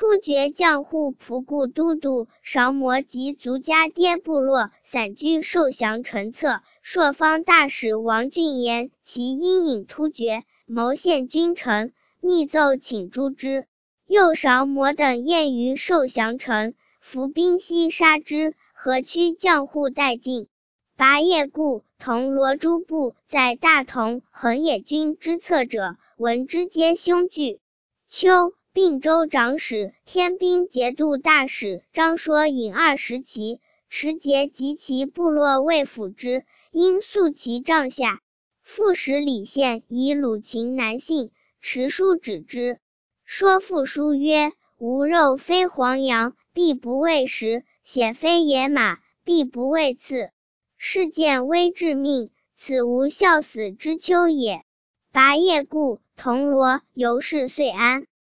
突厥将户仆固都督韶摩及族家爹部落散居受降陈策，朔方大使王俊言其因引突厥，谋陷君臣，密奏请诛之。右韶摩等厌于受降城，伏兵西杀之，河曲将户殆尽。拔叶固、同罗诸部在大同、横野军之侧者，闻之皆凶惧。秋，并州长史、天兵节度大使张说引20骑，持节及其部落未辅之，因宿其帐下。副使李宪以虏秦南信，持书指之。说复书曰：无肉非黄羊，必不为食；血非野马，必不为刺。事件危致命，此无孝死之秋也。拔叶固、铜锣由是遂安。